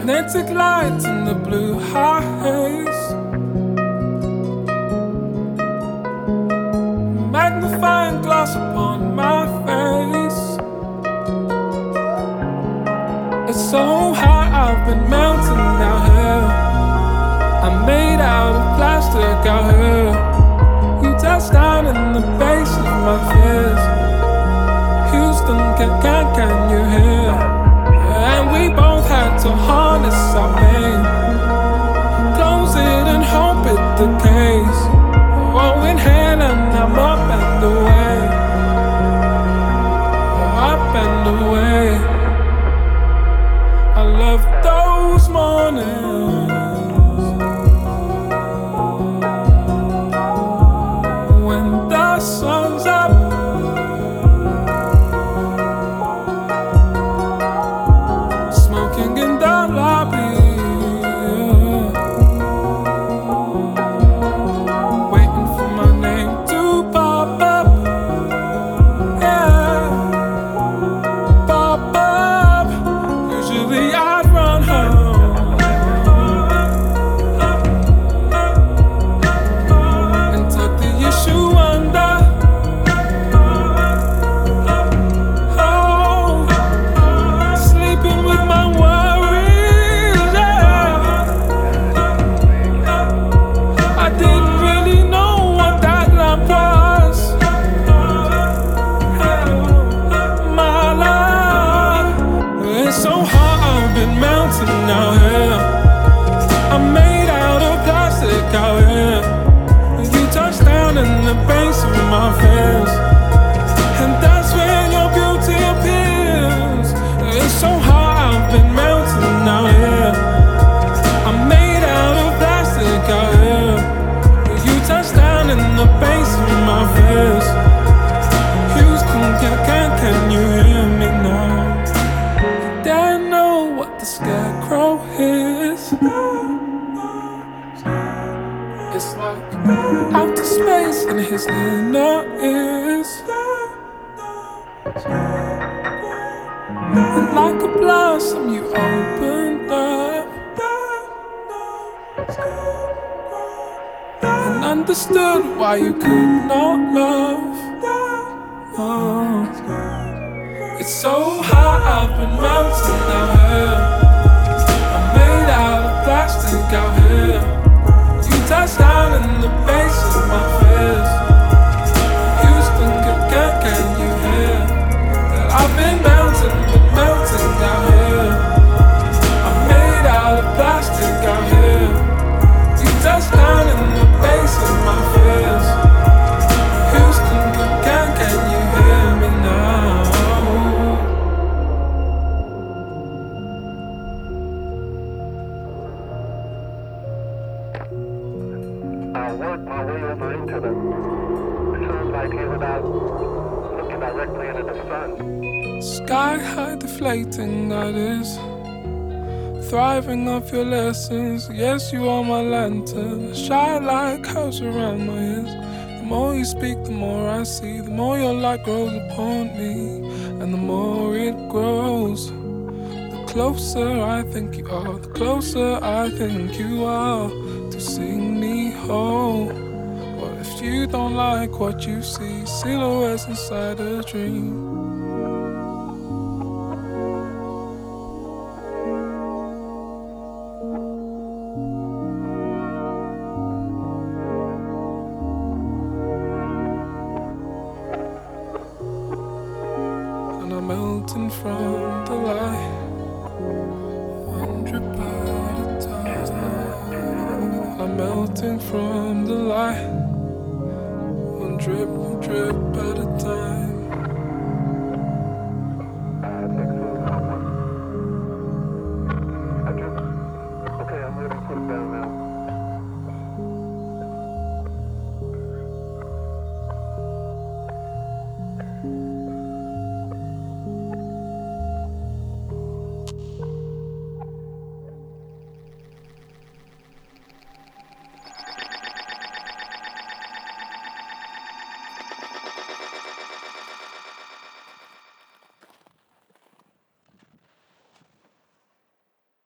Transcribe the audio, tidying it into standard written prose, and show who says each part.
Speaker 1: magnetic lights in the blue haze, magnifying glass upon my face. It's so hot, I've been melting out here. I'm made out of plastic out here. You touch down in the base of my fears. Houston, can you hear? And we both had to harness our pain, close it and hope it decays. Oh, inhale and I'm up and away, up and away. I love those mornings when the sun's up, smoking in the lobby, waiting for my name to pop up, yeah, pop up. Usually I'd run home and tuck the issue under. Oh, sleeping with my worries, yeah. I didn't really know what that lamp was, my love. It's so hot, I've been melting out here. I'm made out of plastic out here. You touch down in the base of my fears, and that's when your beauty appears. It's so hot, I've been melting out here. I'm made out of plastic out here. You touch down in the base of my fears. Houston, can you hear me now? I know what the scarecrow is. It's like outer space in his inner ears, and like a blossom you opened up and understood why you could not love. Oh. It's so hot, I've been melting out here. I'm made out of plastic out here. You touch down in the base of my fears. Houston, can you hear that I've been melting out here? I'm made out of plastic out here. You touch down in the base of my fears. Houston, can you hear me now?
Speaker 2: I worked my way over into the sun right here without looking directly into the sun.
Speaker 1: Sky high deflating, that is. Thriving off your lessons. Yes, you are my lantern. Shine like house around my ears. The more you speak, the more I see. The more your light grows upon me, and the more it grows. The closer I think you are, the closer I think you are to seeing me whole. What if you don't like what you see? Silhouettes inside a dream. And I'm melting from the light, one drip at a time. I'm melting from the light, one drip at a time.